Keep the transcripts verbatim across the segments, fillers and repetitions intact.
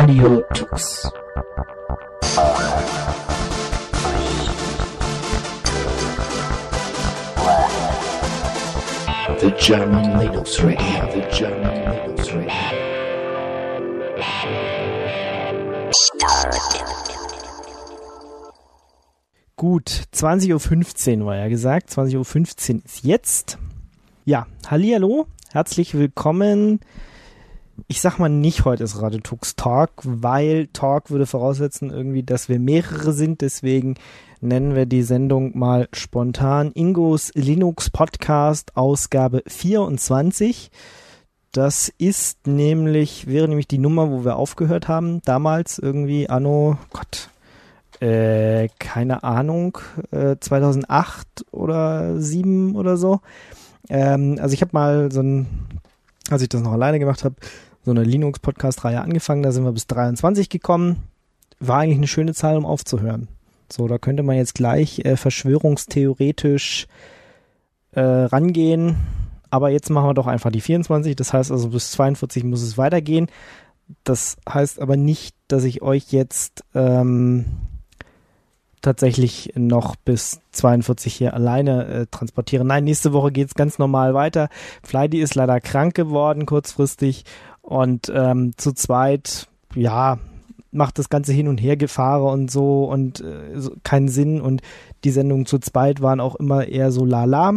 Radio Tux. The German Linux Radio, the German Linux Radio. Gut, zwanzig Uhr fünfzehn war ja gesagt, zwanzig Uhr fünfzehn ist jetzt. Ja, hallihallo, herzlich willkommen. Ich sag mal nicht, heute ist Radio Tux Talk, weil Talk würde voraussetzen irgendwie, dass wir mehrere sind, deswegen nennen wir die Sendung mal spontan Ingos Linux Podcast Ausgabe vierundzwanzig. Das ist nämlich, wäre nämlich die Nummer, wo wir aufgehört haben, damals irgendwie anno, Gott, äh, keine Ahnung, äh, zweitausendacht oder sieben oder so. Ähm, also ich habe mal so ein, als ich das noch alleine gemacht habe, so eine Linux-Podcast-Reihe angefangen, da sind wir bis dreiundzwanzig gekommen. War eigentlich eine schöne Zahl, um aufzuhören. So, da könnte man jetzt gleich äh, verschwörungstheoretisch äh, rangehen, aber jetzt machen wir doch einfach die vierundzwanzig, das heißt also bis zweiundvierzig muss es weitergehen. Das heißt aber nicht, dass ich euch jetzt ähm, tatsächlich noch bis zweiundvierzig hier alleine äh, transportiere. Nein, nächste Woche geht es ganz normal weiter. Flydy ist leider krank geworden kurzfristig und ähm, zu zweit, ja, macht das ganze Hin- und Hergefahre und so und äh, so, keinen Sinn und die Sendungen zu zweit waren auch immer eher so lala.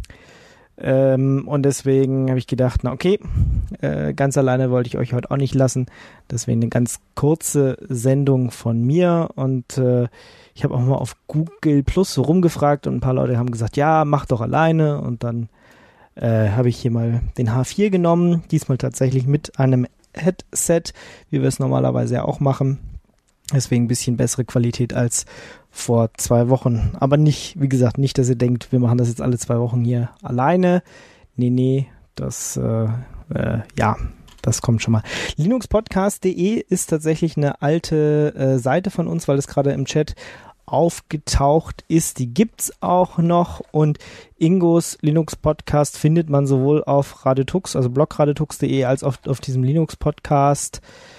Ähm, und deswegen habe ich gedacht, na okay, äh, ganz alleine wollte ich euch heute auch nicht lassen. Deswegen eine ganz kurze Sendung von mir und äh, ich habe auch mal auf Google Plus so rumgefragt und ein paar Leute haben gesagt, ja, mach doch alleine und dann äh, habe ich hier mal den H vier genommen, diesmal tatsächlich mit einem Headset, wie wir es normalerweise ja auch machen. Deswegen ein bisschen bessere Qualität als vor zwei Wochen. Aber nicht, wie gesagt, nicht, dass ihr denkt, wir machen das jetzt alle zwei Wochen hier alleine. Nee, nee, das, äh, äh, ja, das kommt schon mal. linuxpodcast punkt de ist tatsächlich eine alte äh, Seite von uns, weil das gerade im Chat aufgetaucht ist. Die gibt's auch noch und Ingos Linux Podcast findet man sowohl auf Radio Tux, also blog radio tux punkt de, als auch auf, auf diesem Linux Podcast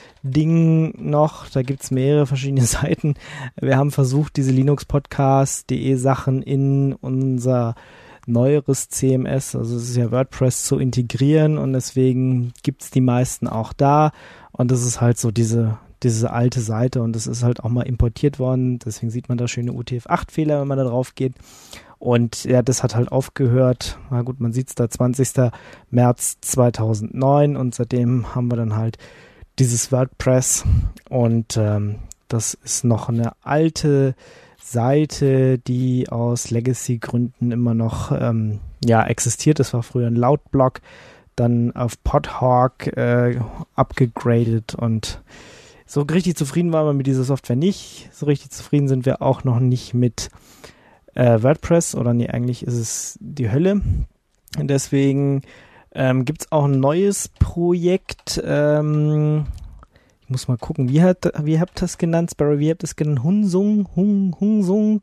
Ding noch. Da gibt's mehrere verschiedene Seiten. Wir haben versucht, diese Linux Podcast punkt de Sachen in unser neueres C M S, also es ist ja WordPress, zu integrieren und deswegen gibt's die meisten auch da und das ist halt so diese diese alte Seite und das ist halt auch mal importiert worden, deswegen sieht man da schöne U T F acht Fehler, wenn man da drauf geht und ja, das hat halt aufgehört, na gut, man sieht's da, zwanzigster März zweitausendneun und seitdem haben wir dann halt dieses WordPress und ähm, das ist noch eine alte Seite, die aus Legacy-Gründen immer noch ähm, ja, existiert. Das war früher ein Loudblog, dann auf Podhawk äh, abgegradet und so richtig zufrieden waren wir mit dieser Software nicht. So richtig zufrieden sind wir auch noch nicht mit äh, WordPress oder nee, eigentlich ist es die Hölle. Und deswegen ähm, gibt es auch ein neues Projekt. Ähm, ich muss mal gucken, wie, hat, wie habt ihr das genannt? Sparrow, wie habt ihr das genannt? Hunsung, Hung, Hunsung,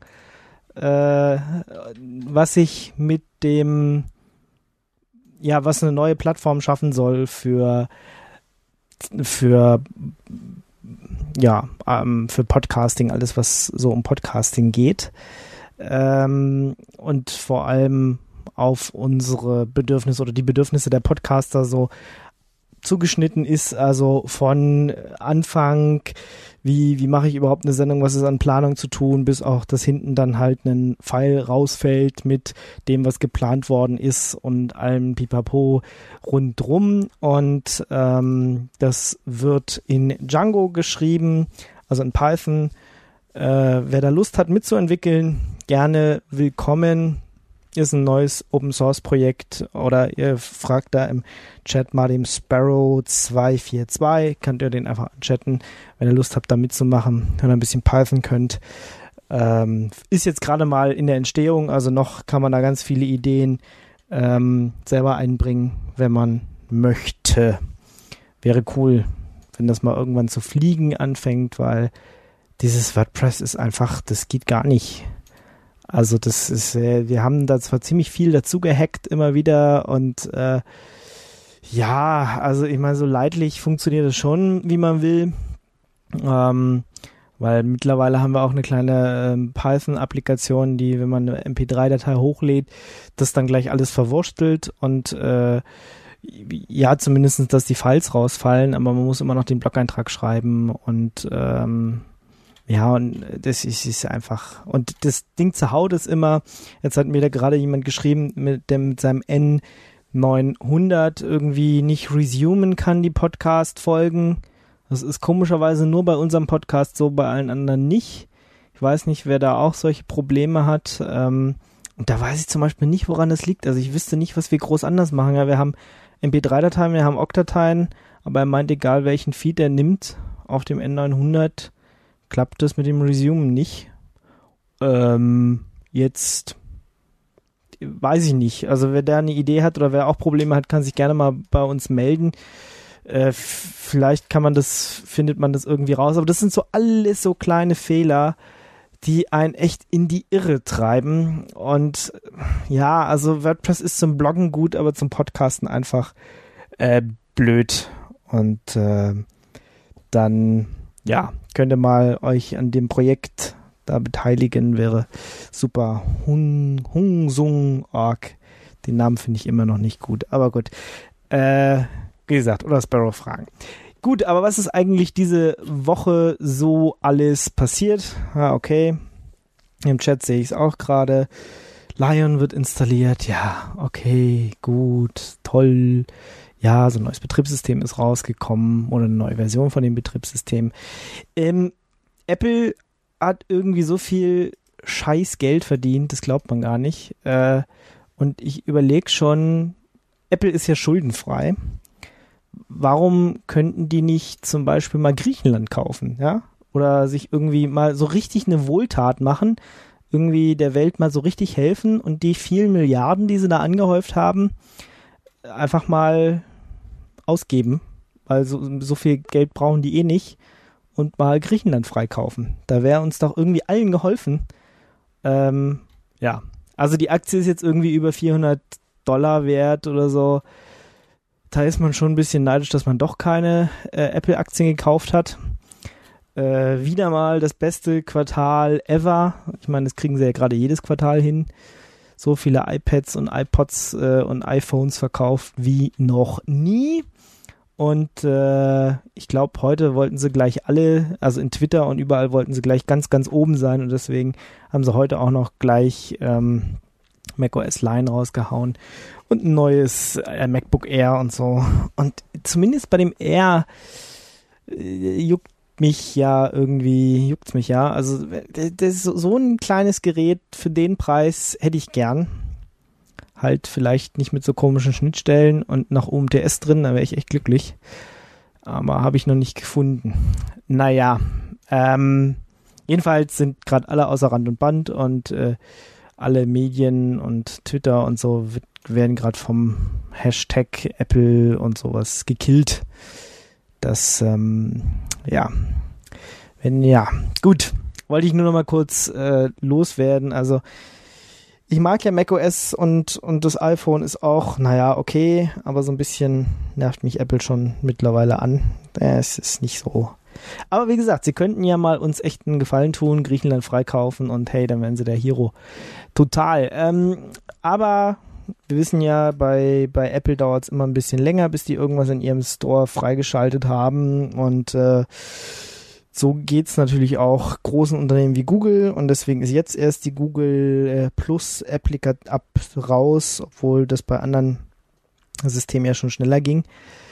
äh, was ich mit dem, ja, was eine neue Plattform schaffen soll für, für, ja, ähm, für Podcasting, alles, was so um Podcasting geht. Ähm, und vor allem auf unsere Bedürfnisse oder die Bedürfnisse der Podcaster so zugeschnitten ist, also von Anfang, wie wie mache ich überhaupt eine Sendung, was ist an Planung zu tun, bis auch, dass hinten dann halt ein File rausfällt mit dem, was geplant worden ist und allem Pipapo rundrum und ähm, das wird in Django geschrieben, also in Python. Äh, wer da Lust hat mitzuentwickeln, gerne willkommen. Ist ein neues Open-Source-Projekt oder ihr fragt da im Chat mal dem Sparrow zwei vier zwei, könnt ihr den einfach chatten, wenn ihr Lust habt, da mitzumachen, wenn ihr ein bisschen Python könnt. Ähm, ist jetzt gerade mal in der Entstehung, also noch kann man da ganz viele Ideen ähm, selber einbringen, wenn man möchte. Wäre cool, wenn das mal irgendwann zu fliegen anfängt, weil dieses WordPress ist einfach, das geht gar nicht. Also das ist, äh, wir haben da zwar ziemlich viel dazu gehackt immer wieder und äh, ja, also ich meine, so leidlich funktioniert es schon, wie man will. Ähm, weil mittlerweile haben wir auch eine kleine ähm, Python-Applikation, die, wenn man eine M P drei Datei hochlädt, das dann gleich alles verwurstelt und äh, ja, zumindest, dass die Files rausfallen, aber man muss immer noch den Blog-Eintrag schreiben und ähm, ja, und das ist, ist einfach, und das Ding zu Haut ist immer, jetzt hat mir da gerade jemand geschrieben, mit dem mit seinem N neunhundert irgendwie nicht resumen kann, die Podcast-Folgen. Das ist komischerweise nur bei unserem Podcast so, bei allen anderen nicht. Ich weiß nicht, wer da auch solche Probleme hat. Ähm, und da weiß ich zum Beispiel nicht, woran das liegt. Also ich wüsste nicht, was wir groß anders machen. Ja, wir haben M P drei Dateien, wir haben Ogg-Dateien, aber er meint, egal welchen Feed er nimmt, auf dem N neunhundert klappt das mit dem Resume nicht. Ähm, jetzt weiß ich nicht. Also wer da eine Idee hat oder wer auch Probleme hat, kann sich gerne mal bei uns melden. Äh, vielleicht kann man das, findet man das irgendwie raus. Aber das sind so alles so kleine Fehler, die einen echt in die Irre treiben. Und ja, also WordPress ist zum Bloggen gut, aber zum Podcasten einfach äh, blöd. Und äh, dann, ja, könnt ihr mal euch an dem Projekt da beteiligen, wäre super. Hung, Hung Sung Punkt org. Den Namen finde ich immer noch nicht gut, aber gut. Äh, wie gesagt, oder Sparrow fragen. Gut, aber was ist eigentlich diese Woche so alles passiert? Ah, okay. Im Chat sehe ich es auch gerade. Lion wird installiert. Ja, okay, gut, toll. Ja, so ein neues Betriebssystem ist rausgekommen oder eine neue Version von dem Betriebssystem. Ähm, Apple hat irgendwie so viel scheiß Geld verdient, das glaubt man gar nicht. Äh, und ich überlege schon, Apple ist ja schuldenfrei. Warum könnten die nicht zum Beispiel mal Griechenland kaufen, ja? Oder sich irgendwie mal so richtig eine Wohltat machen, irgendwie der Welt mal so richtig helfen und die vielen Milliarden, die sie da angehäuft haben, einfach mal ausgeben, weil so, so viel Geld brauchen die eh nicht und mal Griechenland freikaufen. Da wäre uns doch irgendwie allen geholfen. Ähm, ja, also die Aktie ist jetzt irgendwie über vierhundert Dollar wert oder so. Da ist man schon ein bisschen neidisch, dass man doch keine äh, Apple-Aktien gekauft hat. Äh, wieder mal das beste Quartal ever. Ich meine, das kriegen sie ja gerade jedes Quartal hin. So viele iPads und iPods äh, und iPhones verkauft wie noch nie. Und äh, ich glaube, heute wollten sie gleich alle, also in Twitter und überall wollten sie gleich ganz, ganz oben sein. Und deswegen haben sie heute auch noch gleich ähm, macOS Lion rausgehauen und ein neues äh, MacBook Air und so. Und zumindest bei dem Air äh, juckt mich ja irgendwie, juckt's mich ja. Also das ist so, so ein kleines Gerät für den Preis hätte ich gern. Halt vielleicht nicht mit so komischen Schnittstellen und nach U M T S drin, da wäre ich echt glücklich. Aber habe ich noch nicht gefunden. Naja, ähm, jedenfalls sind gerade alle außer Rand und Band und äh, alle Medien und Twitter und so wird, werden gerade vom Hashtag Apple und sowas gekillt. Das, ähm, ja, wenn, ja, gut, wollte ich nur noch mal kurz äh, loswerden. Also ich mag ja macOS und, und das iPhone ist auch, naja, okay, aber so ein bisschen nervt mich Apple schon mittlerweile an. Äh, es ist nicht so. Aber wie gesagt, sie könnten ja mal uns echt einen Gefallen tun, Griechenland freikaufen und hey, dann wären sie der Hero. Total. Ähm, aber wir wissen ja, bei, bei Apple dauert es immer ein bisschen länger, bis die irgendwas in ihrem Store freigeschaltet haben und äh, so geht's natürlich auch großen Unternehmen wie Google und deswegen ist jetzt erst die Google äh, Plus Applikat App raus, obwohl das bei anderen Systemen ja schon schneller ging.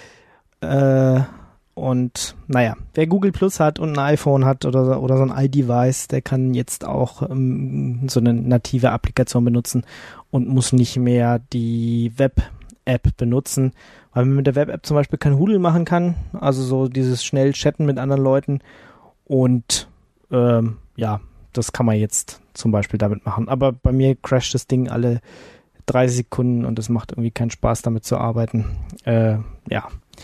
Äh, und naja, wer Google Plus hat und ein iPhone hat oder, oder so ein iDevice, der kann jetzt auch ähm, so eine native Applikation benutzen und muss nicht mehr die Web-App benutzen, weil man mit der Web-App zum Beispiel kein Hudel machen kann, also so dieses schnell Chatten mit anderen Leuten. Und ähm, ja, das kann man jetzt zum Beispiel damit machen. Aber bei mir crasht das Ding alle dreißig Sekunden und es macht irgendwie keinen Spaß, damit zu arbeiten. Äh, ja.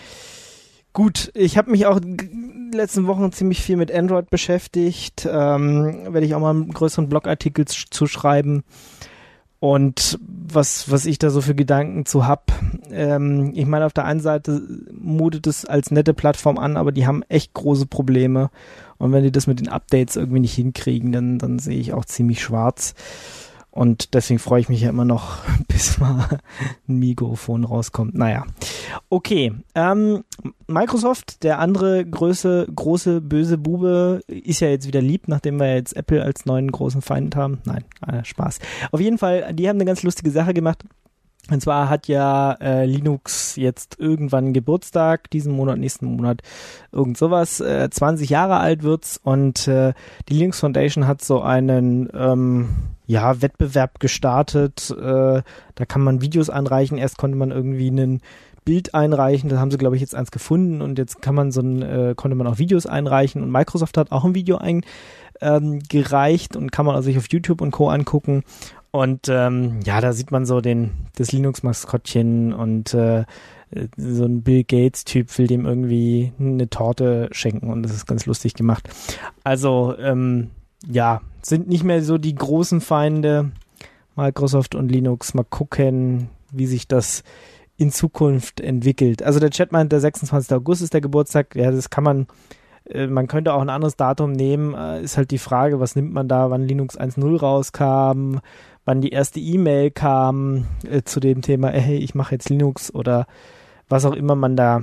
Gut, ich habe mich auch in den letzten Wochen ziemlich viel mit Android beschäftigt. Ähm, werde ich auch mal einen größeren Blogartikel zu schreiben. Und was, was ich da so für Gedanken zu hab, ähm, ich meine, auf der einen Seite mutet es als nette Plattform an, aber die haben echt große Probleme. Und wenn die das mit den Updates irgendwie nicht hinkriegen, dann, dann sehe ich auch ziemlich schwarz. Und deswegen freue ich mich ja immer noch, bis mal ein Mikrofon rauskommt. Naja, okay. Ähm, Microsoft, der andere große, große, böse Bube, ist ja jetzt wieder lieb, nachdem wir jetzt Apple als neuen großen Feind haben. Nein, äh, Spaß. Auf jeden Fall, die haben eine ganz lustige Sache gemacht. Und zwar hat ja äh, Linux jetzt irgendwann Geburtstag, diesen Monat, nächsten Monat, irgend sowas, äh, zwanzig Jahre alt wird's und äh, die Linux Foundation hat so einen ähm, ja, Wettbewerb gestartet, äh, da kann man Videos einreichen, erst konnte man irgendwie ein Bild einreichen, da haben sie glaube ich jetzt eins gefunden und jetzt kann man so ein, äh, konnte man auch Videos einreichen und Microsoft hat auch ein Video eingereicht ähm, und kann man also sich auf YouTube und Co. angucken. Und ähm, ja, da sieht man so den das Linux-Maskottchen und äh, so ein Bill Gates-Typ will dem irgendwie eine Torte schenken und das ist ganz lustig gemacht. Also, ähm, ja, sind nicht mehr so die großen Feinde, Microsoft und Linux. Mal gucken, wie sich das in Zukunft entwickelt. Also der Chat meint, der sechsundzwanzigster August ist der Geburtstag. Ja, das kann man, äh, man könnte auch ein anderes Datum nehmen. Äh, ist halt die Frage, was nimmt man da, wann Linux eins Punkt null rauskam, wann die erste E-Mail kam äh, zu dem Thema, äh, hey, ich mache jetzt Linux oder was auch immer man da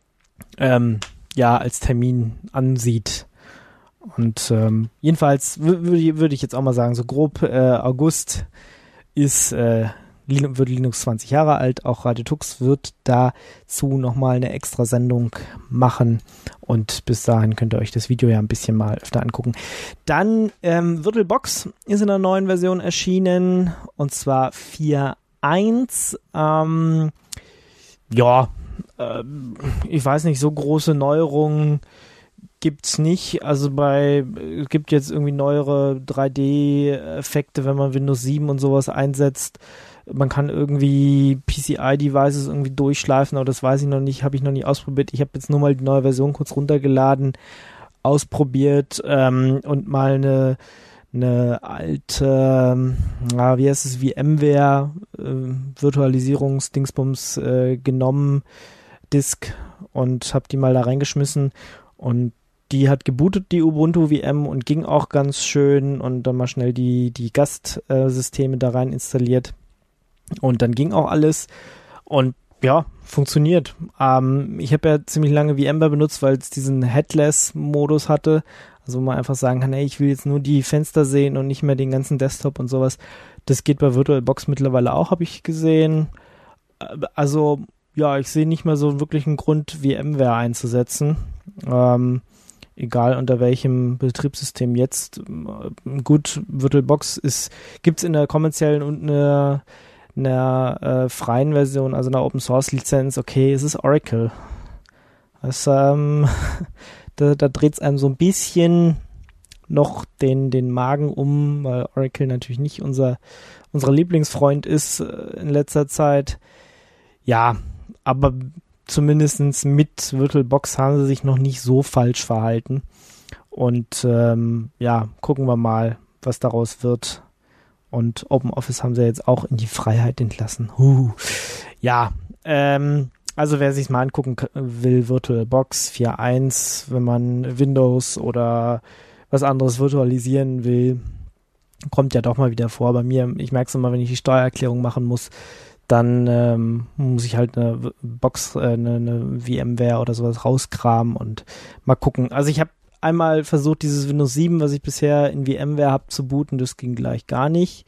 ähm, ja als Termin ansieht. Und ähm, jedenfalls w- würde würd ich jetzt auch mal sagen, so grob äh, August ist äh, Lin- wird Linux zwanzig Jahre alt. Auch Radio Tux wird dazu nochmal eine extra Sendung machen. Und bis dahin könnt ihr euch das Video ja ein bisschen mal öfter angucken. Dann ähm, VirtualBox ist in einer neuen Version erschienen. Und zwar vier Punkt eins. Ähm, ja, äh, ich weiß nicht, so große Neuerungen gibt's nicht. Also bei, es gibt jetzt irgendwie neuere drei D-Effekte, wenn man Windows sieben und sowas einsetzt. Man kann irgendwie P C I-Devices irgendwie durchschleifen, aber das weiß ich noch nicht, habe ich noch nicht ausprobiert. Ich habe jetzt nur mal die neue Version kurz runtergeladen, ausprobiert ähm, und mal eine, eine alte, äh, wie heißt es, VMware äh, Virtualisierungsdingsbums äh, genommen, Disk, und habe die mal da reingeschmissen und die hat gebootet, die Ubuntu V M, und ging auch ganz schön, und dann mal schnell die, die Gastsysteme da rein installiert. Und dann ging auch alles und ja, funktioniert. Ähm, ich habe ja ziemlich lange VMware benutzt, weil es diesen Headless-Modus hatte. Also wo man einfach sagen kann, hey, ich will jetzt nur die Fenster sehen und nicht mehr den ganzen Desktop und sowas. Das geht bei VirtualBox mittlerweile auch, habe ich gesehen. Also ja, ich sehe nicht mehr so wirklich einen Grund, VMware einzusetzen. Ähm, egal unter welchem Betriebssystem jetzt. Gut, VirtualBox ist, gibt's in der kommerziellen und einer einer äh, freien Version, also einer Open-Source-Lizenz. Okay, es ist Oracle. Das, ähm, da, da dreht es einem so ein bisschen noch den, den Magen um, weil Oracle natürlich nicht unser, unser Lieblingsfreund ist äh, in letzter Zeit. Ja, aber zumindest mit VirtualBox haben sie sich noch nicht so falsch verhalten. Und ähm, ja, gucken wir mal, was daraus wird. Und OpenOffice haben sie jetzt auch in die Freiheit entlassen. Huh. Ja, ähm, also wer sich mal angucken will, VirtualBox vier Punkt eins, wenn man Windows oder was anderes virtualisieren will, kommt ja doch mal wieder vor. Bei mir, ich merke es immer, wenn ich die Steuererklärung machen muss, dann ähm, muss ich halt eine Box, äh, eine, eine VMware oder sowas rauskramen und mal gucken. Also ich habe einmal versucht, dieses Windows sieben, was ich bisher in VMware habe, zu booten. Das ging gleich gar nicht.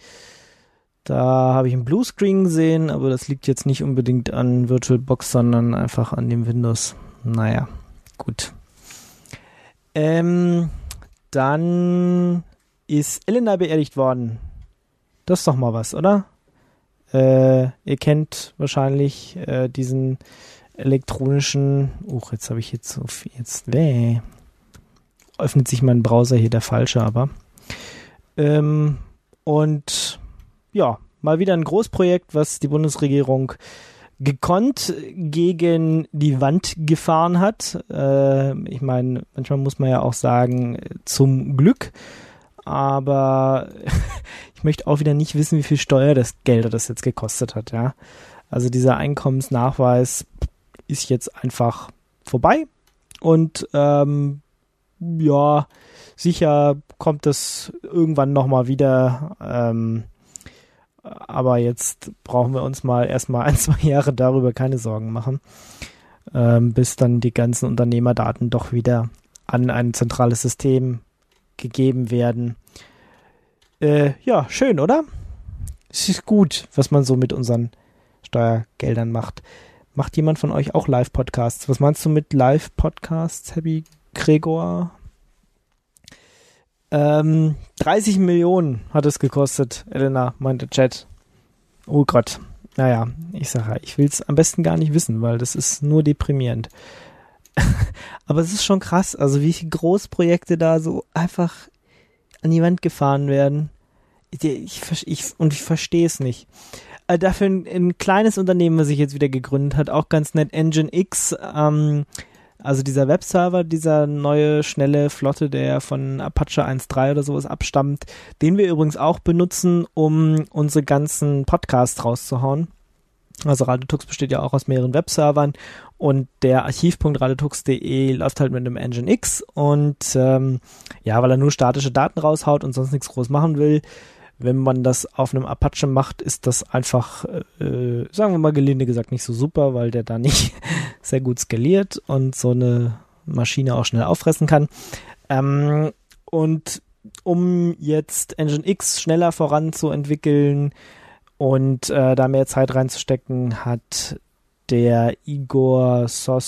Da habe ich einen Bluescreen gesehen, aber das liegt jetzt nicht unbedingt an VirtualBox, sondern einfach an dem Windows. Naja, gut. Ähm, dann ist Elena beerdigt worden. Das ist doch mal was, oder? Äh, ihr kennt wahrscheinlich äh, diesen elektronischen... Uch, jetzt habe ich jetzt so viel... Jetzt... Weh. Öffnet sich mein Browser hier, der falsche, aber. Ähm, und ja, mal wieder ein Großprojekt, was die Bundesregierung gekonnt gegen die Wand gefahren hat. Äh, ich meine, manchmal muss man ja auch sagen, zum Glück. Aber ich möchte auch wieder nicht wissen, wie viel Steuer das Gelder das jetzt gekostet hat, ja. Also dieser Einkommensnachweis ist jetzt einfach vorbei und ähm, ja, sicher kommt es irgendwann nochmal wieder, ähm, aber jetzt brauchen wir uns mal erstmal ein, zwei Jahre darüber keine Sorgen machen, ähm, bis dann die ganzen Unternehmerdaten doch wieder an ein zentrales System gegeben werden. Äh, ja, schön, oder? Es ist gut, was man so mit unseren Steuergeldern macht. Macht jemand von euch auch Live-Podcasts? Was meinst du mit Live-Podcasts, Happy Gregor? Ähm, dreißig Millionen hat es gekostet, Elena, meinte Chat. Oh Gott. Naja, ich sage ja, ich will es am besten gar nicht wissen, weil das ist nur deprimierend. Aber es ist schon krass, also wie viele Großprojekte da so einfach an die Wand gefahren werden. Ich, ich, ich, und ich verstehe es nicht. Äh, dafür ein, ein kleines Unternehmen, was sich jetzt wieder gegründet hat, auch ganz nett, Nginx, ähm, also dieser Webserver, dieser neue, schnelle, flotte, der von Apache eins Punkt drei oder sowas abstammt, den wir übrigens auch benutzen, um unsere ganzen Podcasts rauszuhauen. Also Radiotux besteht ja auch aus mehreren Webservern und der Archiv punkt radiotux punkt de läuft halt mit einem Nginx und ähm, ja, weil er nur statische Daten raushaut und sonst nichts groß machen will. Wenn man das auf einem Apache macht, ist das einfach, äh, sagen wir mal gelinde gesagt, nicht so super, weil der da nicht sehr gut skaliert und so eine Maschine auch schnell auffressen kann. Ähm, und um jetzt Nginx schneller voranzuentwickeln und äh, da mehr Zeit reinzustecken, hat der Igor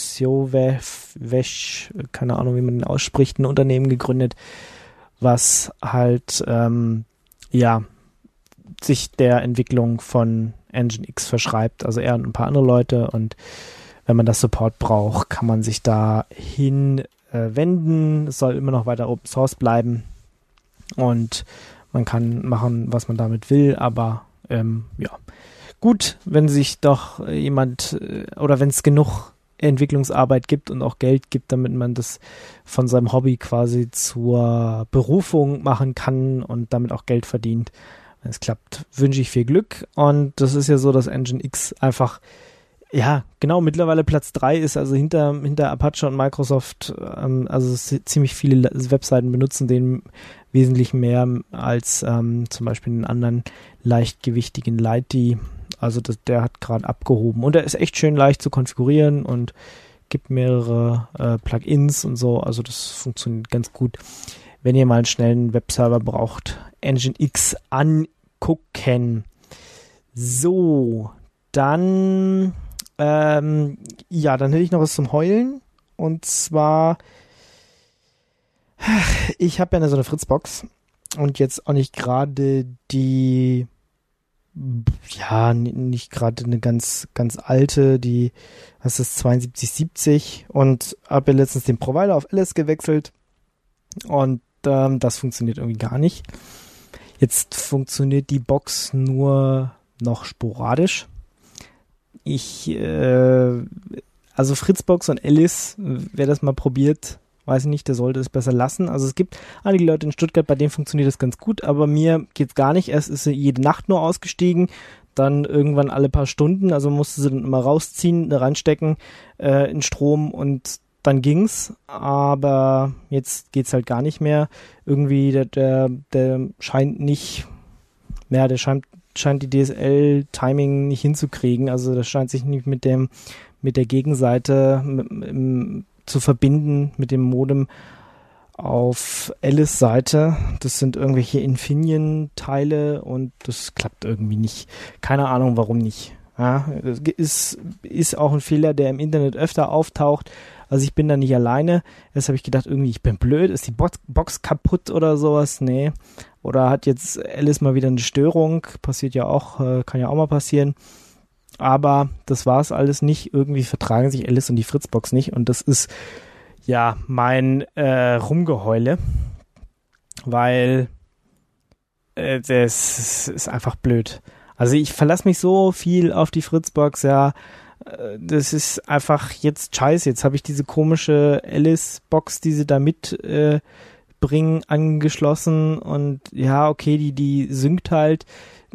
Sosjowesch, keine Ahnung, wie man den ausspricht, ein Unternehmen gegründet, was halt ähm, ja, sich der Entwicklung von Nginx verschreibt, also er und ein paar andere Leute, und wenn man das Support braucht, kann man sich da hin äh, wenden. Es soll immer noch weiter Open Source bleiben und man kann machen, was man damit will, aber ähm, ja, gut, wenn sich doch jemand äh, oder wenn es genug Entwicklungsarbeit gibt und auch Geld gibt, damit man das von seinem Hobby quasi zur Berufung machen kann und damit auch Geld verdient. Wenn es klappt, wünsche ich viel Glück. Und das ist ja so, dass Nginx einfach, ja, genau, mittlerweile Platz drei ist, also hinter, hinter Apache und Microsoft, ähm, also ziemlich viele Webseiten benutzen den wesentlich mehr als ähm, zum Beispiel einen anderen leichtgewichtigen Lighty. Also das, der hat gerade abgehoben und der ist echt schön leicht zu konfigurieren und gibt mehrere äh, Plugins und so. Also das funktioniert ganz gut. Wenn ihr mal einen schnellen Webserver braucht, Nginx angucken. So, dann ähm, ja, dann hätte ich noch was zum Heulen. Und zwar, ich habe ja eine, so eine Fritzbox und jetzt auch nicht gerade die ja, nicht gerade eine ganz, ganz alte, die, was ist das, zweiundsiebzig siebzig, und habe ja letztens den Provider auf Alice gewechselt und ähm, das funktioniert irgendwie gar nicht. Jetzt funktioniert die Box nur noch sporadisch. Ich, äh, also Fritzbox und Alice, wer das mal probiert, weiß ich nicht, der sollte es besser lassen. Also es gibt einige Leute in Stuttgart, bei denen funktioniert das ganz gut, aber mir geht's gar nicht. Erst ist sie jede Nacht nur ausgestiegen, dann irgendwann alle paar Stunden, also musste sie dann immer rausziehen, reinstecken äh, in Strom und dann ging's. Aber jetzt geht's halt gar nicht mehr. Irgendwie, der, der, der scheint nicht, ja, der scheint, scheint die D S L-Timing nicht hinzukriegen. Also das scheint sich nicht mit dem, mit der Gegenseite mit, im, zu verbinden mit dem Modem auf Alice Seite. Das sind irgendwelche Infineon-Teile und das klappt irgendwie nicht. Keine Ahnung, warum nicht. Ja, das ist, ist auch ein Fehler, der im Internet öfter auftaucht. Also ich bin da nicht alleine. Erst habe ich gedacht, irgendwie, ich bin blöd. Ist die Box, Box kaputt oder sowas? Nee. Oder hat jetzt Alice mal wieder eine Störung? Passiert ja auch, kann ja auch mal passieren. Aber das war es alles nicht. Irgendwie vertragen sich Alice und die Fritzbox nicht. Und das ist ja mein äh, Rumgeheule. Weil äh, das ist einfach blöd. Also ich verlasse mich so viel auf die Fritzbox, ja. Äh, das ist einfach jetzt scheiße. Jetzt habe ich diese komische Alice-Box, die sie da mitbringen, äh, angeschlossen. Und ja, okay, die, die synkt halt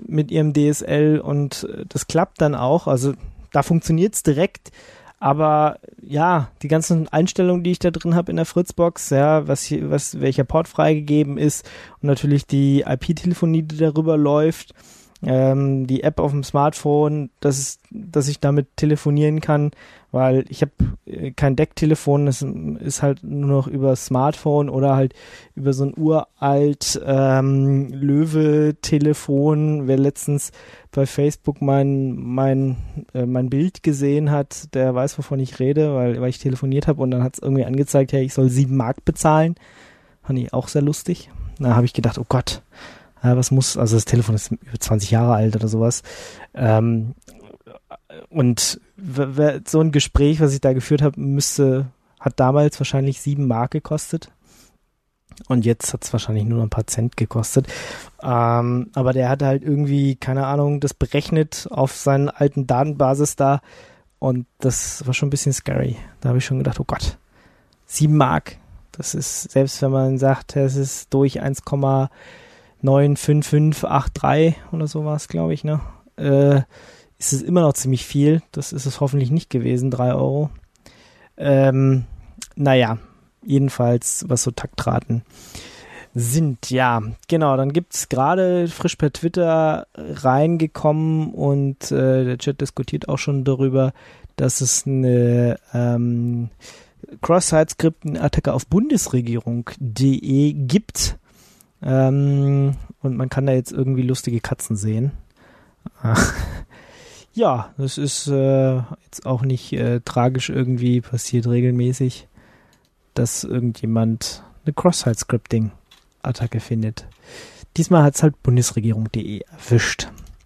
mit ihrem D S L und das klappt dann auch. Also da funktioniert's direkt. Aber ja, die ganzen Einstellungen, die ich da drin habe in der Fritzbox, ja, was hier, was, welcher Port freigegeben ist und natürlich die I P-Telefonie, die darüber läuft, ähm, die App auf dem Smartphone, dass, es, dass ich damit telefonieren kann, weil ich habe kein Decktelefon, das ist halt nur noch über Smartphone oder halt über so ein uralt ähm, Löwe-Telefon. Wer letztens bei Facebook mein mein äh, mein Bild gesehen hat, der weiß, wovon ich rede, weil, weil ich telefoniert habe und dann hat es irgendwie angezeigt, hey, ich soll sieben Mark bezahlen. Fand ich auch sehr lustig. Da habe ich gedacht, oh Gott, ja, was muss, also das Telefon ist über zwanzig Jahre alt oder sowas. Ähm, und w- w- so ein Gespräch, was ich da geführt habe, müsste, hat damals wahrscheinlich sieben Mark gekostet. Und jetzt hat es wahrscheinlich nur noch ein paar Cent gekostet. Ähm, aber der hat halt irgendwie, keine Ahnung, das berechnet auf seinen alten Datenbasis da. Und das war schon ein bisschen scary. Da habe ich schon gedacht, oh Gott, sieben Mark. Das ist, selbst wenn man sagt, es ist durch eins Komma neun fünf fünf acht drei oder sowas, glaube ich, ne? Äh, ist es immer noch ziemlich viel. Das ist es hoffentlich nicht gewesen, drei Euro. Ähm, naja, jedenfalls, was so Taktraten sind. Ja, genau, dann gibt's gerade frisch per Twitter reingekommen und äh, der Chat diskutiert auch schon darüber, dass es eine ähm, Cross-Site-Skripten-Attacke auf Bundesregierung punkt de gibt. Ähm, und man kann da jetzt irgendwie lustige Katzen sehen. Ja, das ist äh, jetzt auch nicht äh, tragisch irgendwie, passiert regelmäßig, dass irgendjemand eine Cross-Site-Scripting-Attacke findet. Diesmal hat es halt Bundesregierung punkt de erwischt.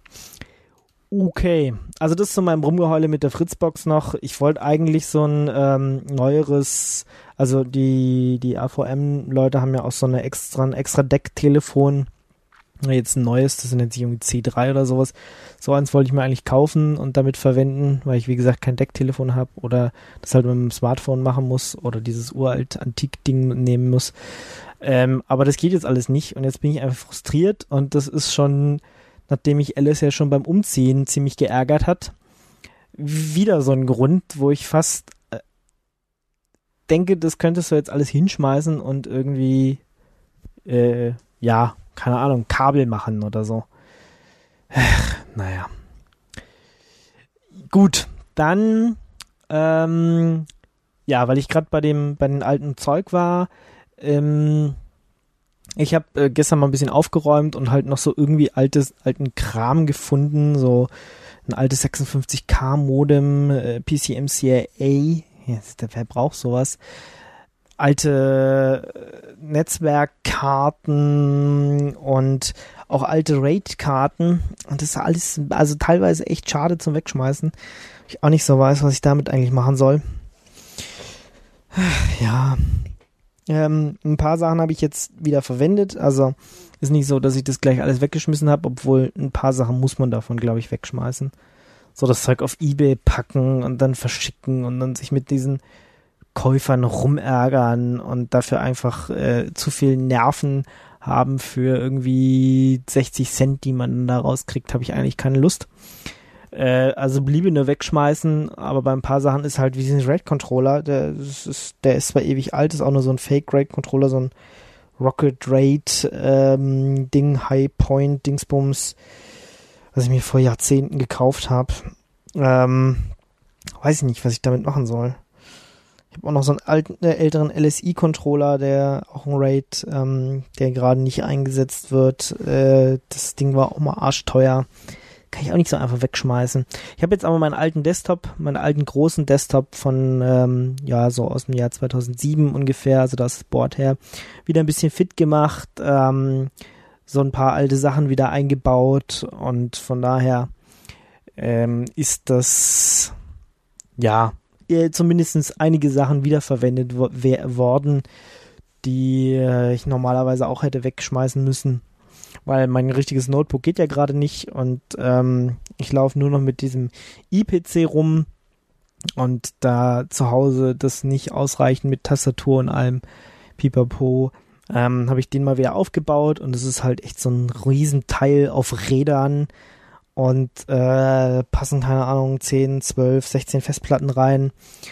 Okay, also das zu meinem Rumgeheule mit der Fritzbox noch. Ich wollte eigentlich so ein ähm, neueres, also die die A V M-Leute haben ja auch so eine extra, ein extra Deck-Telefon. Jetzt ein neues, das nennt sich irgendwie C drei oder sowas. So eins wollte ich mir eigentlich kaufen und damit verwenden, weil ich wie gesagt kein Decktelefon habe oder das halt mit dem Smartphone machen muss oder dieses uralt Antik-Ding nehmen muss. Ähm, aber das geht jetzt alles nicht und jetzt bin ich einfach frustriert und das ist schon, nachdem mich Alice ja schon beim Umziehen ziemlich geärgert hat, wieder so ein Grund, wo ich fast äh, denke, das könntest du jetzt alles hinschmeißen und irgendwie äh, ja, keine Ahnung, Kabel machen oder so. Ach, naja. Gut, dann ähm, ja, weil ich gerade bei dem bei den alten Zeug war, ähm, ich habe äh, gestern mal ein bisschen aufgeräumt und halt noch so irgendwie altes alten Kram gefunden, so ein altes sechsundfünfzig K Modem, äh, P C M C I A, ja, wer braucht sowas? Alte Netzwerkkarten und auch alte RAID-Karten und das ist alles, also teilweise echt schade zum Wegschmeißen. Ich auch nicht so weiß, was ich damit eigentlich machen soll. Ja, ähm, ein paar Sachen habe ich jetzt wieder verwendet, also ist nicht so, dass ich das gleich alles weggeschmissen habe, obwohl ein paar Sachen muss man davon, glaube ich, wegschmeißen. So das Zeug auf eBay packen und dann verschicken und dann sich mit diesen Käufern rumärgern und dafür einfach äh, zu viel Nerven haben für irgendwie sechzig Cent, die man da rauskriegt, habe ich eigentlich keine Lust. Äh, also bliebe nur wegschmeißen, aber bei ein paar Sachen ist halt wie ein RAID-Controller, der ist, der ist zwar ewig alt, ist auch nur so ein Fake-RAID-Controller, so ein Rocket RAID ähm, Ding, High Point Dingsbums, was ich mir vor Jahrzehnten gekauft habe. Ähm, weiß ich nicht, was ich damit machen soll. Ich habe auch noch so einen alten, äh, älteren L S I-Controller, der auch ein RAID, ähm, der gerade nicht eingesetzt wird. Äh, das Ding war auch mal arschteuer. Kann ich auch nicht so einfach wegschmeißen. Ich habe jetzt aber meinen alten Desktop, meinen alten großen Desktop von, ähm, ja, so aus dem Jahr zweitausendsieben ungefähr, also das Board her, wieder ein bisschen fit gemacht, ähm, so ein paar alte Sachen wieder eingebaut und von daher ähm, ist das, ja, zumindest einige Sachen wiederverwendet wo- wer- worden, die äh, ich normalerweise auch hätte wegschmeißen müssen, weil mein richtiges Notebook geht ja gerade nicht und ähm, ich laufe nur noch mit diesem i P C rum und da zu Hause das nicht ausreichend mit Tastatur und allem Pipapo ähm, habe ich den mal wieder aufgebaut und es ist halt echt so ein Riesenteil auf Rädern und äh, passen, keine Ahnung, zehn, zwölf, sechzehn Festplatten rein.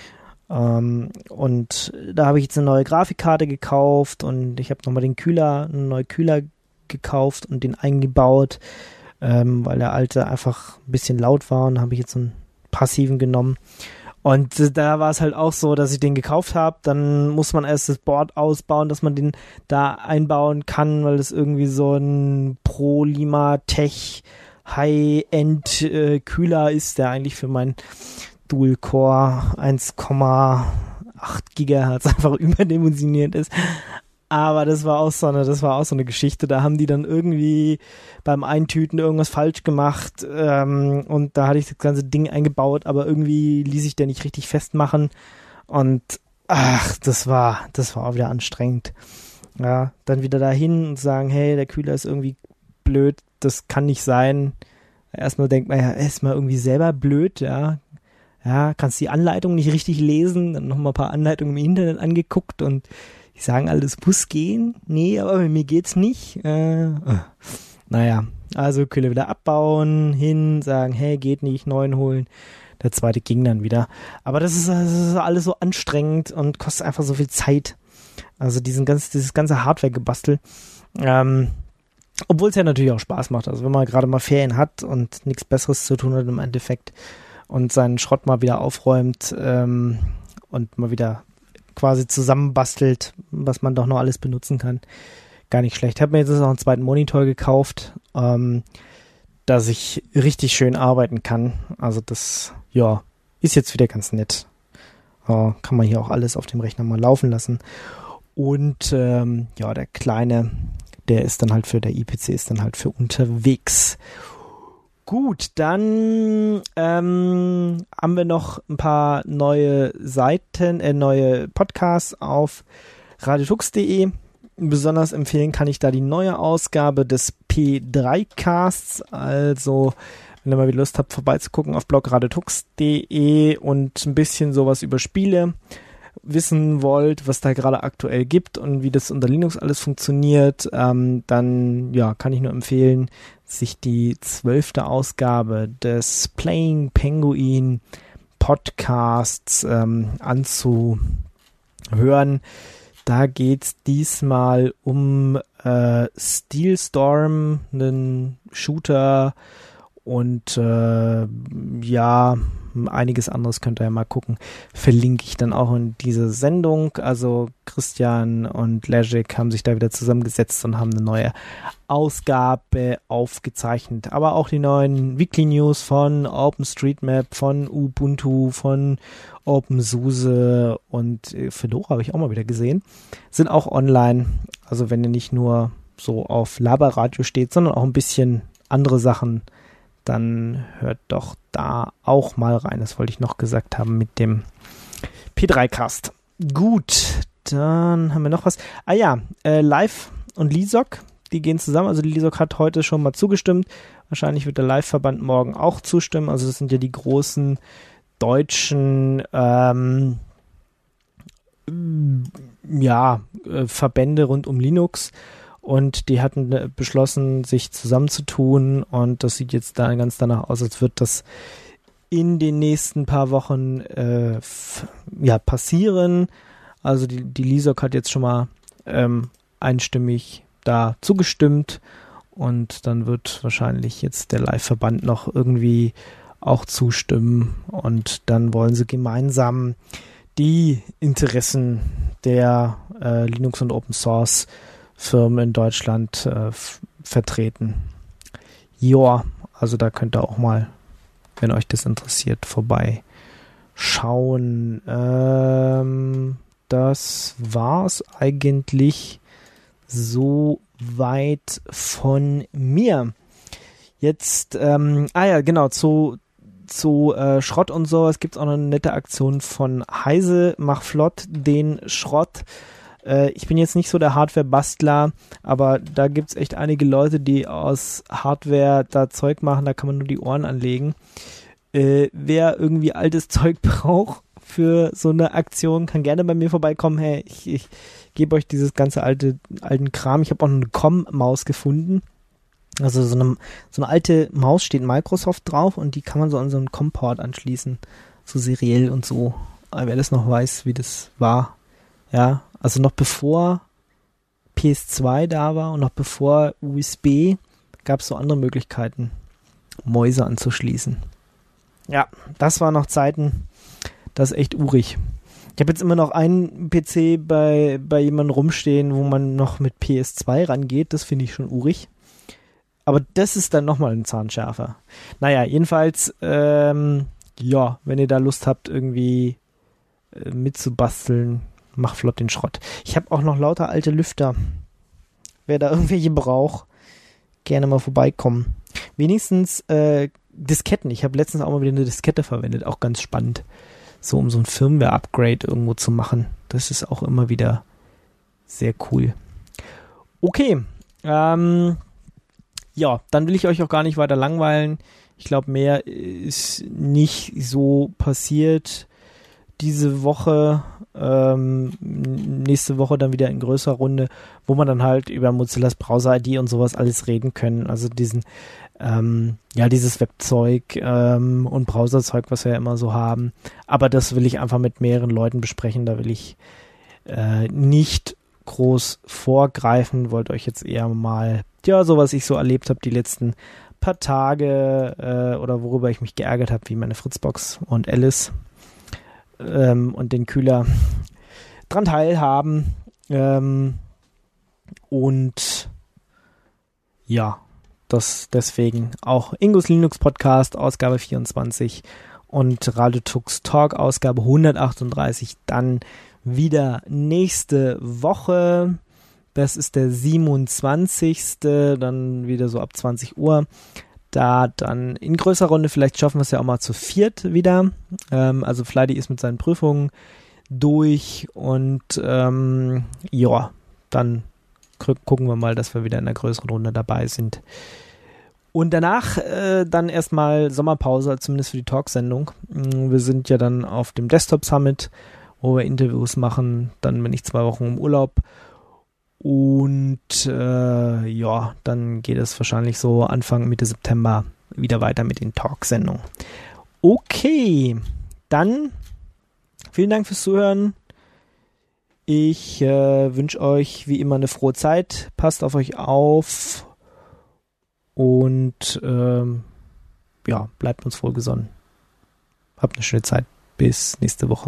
Ähm, und da habe ich jetzt eine neue Grafikkarte gekauft und ich habe nochmal den Kühler, einen neuen Kühler gekauft und den eingebaut, ähm, weil der alte einfach ein bisschen laut war und habe ich jetzt so einen passiven genommen. Und äh, da war es halt auch so, dass ich den gekauft habe, dann muss man erst das Board ausbauen, dass man den da einbauen kann, weil das irgendwie so ein Pro-Lima-Tech High-End äh, Kühler ist, der eigentlich für mein Dual-Core eins Komma acht Gigahertz einfach überdimensioniert ist. Aber das war auch so eine, das war auch so eine Geschichte. Da haben die dann irgendwie beim Eintüten irgendwas falsch gemacht ähm, und da hatte ich das ganze Ding eingebaut, aber irgendwie ließ ich den nicht richtig festmachen und ach, das war, das war auch wieder anstrengend. Ja, dann wieder dahin und sagen, hey, der Kühler ist irgendwie blöd, das kann nicht sein. Erstmal denkt man ja, erstmal irgendwie selber blöd, ja. Ja, kannst die Anleitung nicht richtig lesen, dann nochmal ein paar Anleitungen im Internet angeguckt und die sagen alle, es muss gehen. Nee, aber bei mir geht's nicht. Äh, äh. Naja, also Kühle wieder abbauen, hin, sagen, hey, geht nicht, neuen holen. Der zweite ging dann wieder. Aber das ist, das ist alles so anstrengend und kostet einfach so viel Zeit. Also diesen ganz, dieses ganze Hardware-Gebastel. Ähm, obwohl es ja natürlich auch Spaß macht. Also wenn man gerade mal Ferien hat und nichts Besseres zu tun hat im Endeffekt und seinen Schrott mal wieder aufräumt ähm, und mal wieder quasi zusammenbastelt, was man doch noch alles benutzen kann. Gar nicht schlecht. Ich habe mir jetzt noch einen zweiten Monitor gekauft, ähm, dass ich richtig schön arbeiten kann. Also das, ja, ist jetzt wieder ganz nett. Äh, kann man hier auch alles auf dem Rechner mal laufen lassen. Und ähm, ja, der kleine, der ist dann halt für, der I P C ist dann halt für unterwegs. Gut, dann ähm, haben wir noch ein paar neue Seiten, äh, neue Podcasts auf radiotux punkt de. Besonders empfehlen kann ich da die neue Ausgabe des P drei Casts. Also, wenn ihr mal wieder Lust habt, vorbeizugucken auf blog radiotux punkt de und ein bisschen sowas über Spiele wissen wollt, was da gerade aktuell gibt und wie das unter Linux alles funktioniert, ähm, dann ja, kann ich nur empfehlen, sich die zwölfte Ausgabe des Playing Penguin Podcasts ähm, anzuhören. Da geht's diesmal um äh, Steelstorm, einen Shooter und äh, ja, einiges anderes könnt ihr ja mal gucken. Verlinke ich dann auch in diese Sendung. Also Christian und Legic haben sich da wieder zusammengesetzt und haben eine neue Ausgabe aufgezeichnet. Aber auch die neuen Weekly News von OpenStreetMap, von Ubuntu, von OpenSUSE und Fedora habe ich auch mal wieder gesehen. Sind auch online. Also wenn ihr nicht nur so auf Laberradio steht, sondern auch ein bisschen andere Sachen, dann hört doch da auch mal rein. Das wollte ich noch gesagt haben mit dem P drei Cast. Gut, dann haben wir noch was. Ah ja, äh, Live und Lisok, die gehen zusammen. Also die Lisok hat heute schon mal zugestimmt. Wahrscheinlich wird der Live-Verband morgen auch zustimmen. Also das sind ja die großen deutschen ähm, ja, äh, Verbände rund um Linux. Und die hatten beschlossen, sich zusammenzutun und das sieht jetzt da ganz danach aus, als wird das in den nächsten paar Wochen äh, f- ja, passieren. Also die, die Lisok hat jetzt schon mal ähm, einstimmig da zugestimmt und dann wird wahrscheinlich jetzt der Live-Verband noch irgendwie auch zustimmen und dann wollen sie gemeinsam die Interessen der äh, Linux- und Open-Source Firmen in Deutschland äh, f- vertreten. Joa, also da könnt ihr auch mal, wenn euch das interessiert, vorbei schauen. Ähm, das war's eigentlich so weit von mir. Jetzt, ähm, ah ja, genau, zu, zu äh, Schrott und sowas gibt es auch noch eine nette Aktion von Heise, mach flott den Schrott. Ich bin jetzt nicht so der Hardware-Bastler, aber da gibt es echt einige Leute, die aus Hardware da Zeug machen, da kann man nur die Ohren anlegen. Äh, wer irgendwie altes Zeug braucht, für so eine Aktion, kann gerne bei mir vorbeikommen. Hey, ich, ich gebe euch dieses ganze alte alten Kram. Ich habe auch noch eine Com-Maus gefunden. Also so eine, so eine alte Maus steht Microsoft drauf und die kann man so an so einen Com-Port anschließen. So seriell und so. Aber wer das noch weiß, wie das war. Ja, also noch bevor P S zwei da war und noch bevor U S B gab es so andere Möglichkeiten, Mäuse anzuschließen. Ja, das waren noch Zeiten, das ist echt urig. Ich habe jetzt immer noch einen P C bei, bei jemandem rumstehen, wo man noch mit P S zwei rangeht. Das finde ich schon urig. Aber das ist dann nochmal ein Zahnschärfer. Naja, jedenfalls, ähm, ja, wenn ihr da Lust habt, irgendwie äh, mitzubasteln, mach flott den Schrott. Ich habe auch noch lauter alte Lüfter. Wer da irgendwelche braucht, gerne mal vorbeikommen. Wenigstens äh, Disketten. Ich habe letztens auch mal wieder eine Diskette verwendet. Auch ganz spannend. So, um so ein Firmware-Upgrade irgendwo zu machen. Das ist auch immer wieder sehr cool. Okay. Ähm, ja, dann will ich euch auch gar nicht weiter langweilen. Ich glaube, mehr ist nicht so passiert diese Woche. Ähm, nächste Woche dann wieder in größerer Runde, wo man dann halt über Mozillas Browser-I D und sowas alles reden können. Also diesen, ähm, ja, dieses Webzeug ähm, und Browserzeug, was wir ja immer so haben. Aber das will ich einfach mit mehreren Leuten besprechen. Da will ich äh, nicht groß vorgreifen. Wollte euch jetzt eher mal, ja, so was ich so erlebt habe die letzten paar Tage äh, oder worüber ich mich geärgert habe, wie meine Fritzbox und Alice ähm, und den Kühler dran teilhaben. Ähm, und ja, das deswegen auch Ingos Linux Podcast, Ausgabe vierundzwanzig und Radio Tux Talk, Ausgabe hundertachtunddreißig, dann wieder nächste Woche. Das ist der siebenundzwanzigste Dann wieder so ab zwanzig Uhr. Da dann in größerer Runde, vielleicht schaffen wir es ja auch mal zu viert wieder. Ähm, also Fleidy ist mit seinen Prüfungen durch und ähm, ja, dann k- gucken wir mal, dass wir wieder in einer größeren Runde dabei sind. Und danach äh, dann erstmal Sommerpause, zumindest für die Talksendung. Wir sind ja dann auf dem Desktop Summit, wo wir Interviews machen. Dann bin ich zwei Wochen im Urlaub. Und äh, ja, dann geht es wahrscheinlich so Anfang, Mitte September wieder weiter mit den Talksendungen. Okay, dann vielen Dank fürs Zuhören. Ich äh, wünsche euch wie immer eine frohe Zeit. Passt auf euch auf. Und ähm, ja, bleibt uns wohlgesonnen. Habt eine schöne Zeit. Bis nächste Woche.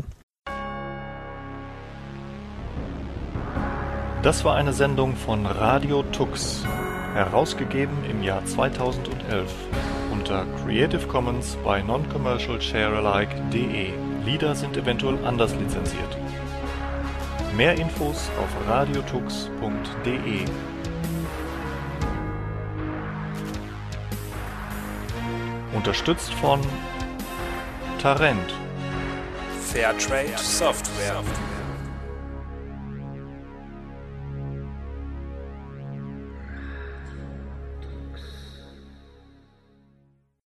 Das war eine Sendung von Radio Tux, herausgegeben im Jahr zweitausendelf unter Creative Commons by Non-Commercial Sharealike punkt de. Lieder sind eventuell anders lizenziert. Mehr Infos auf radiotux punkt de. Unterstützt von Tarent. Fairtrade Software.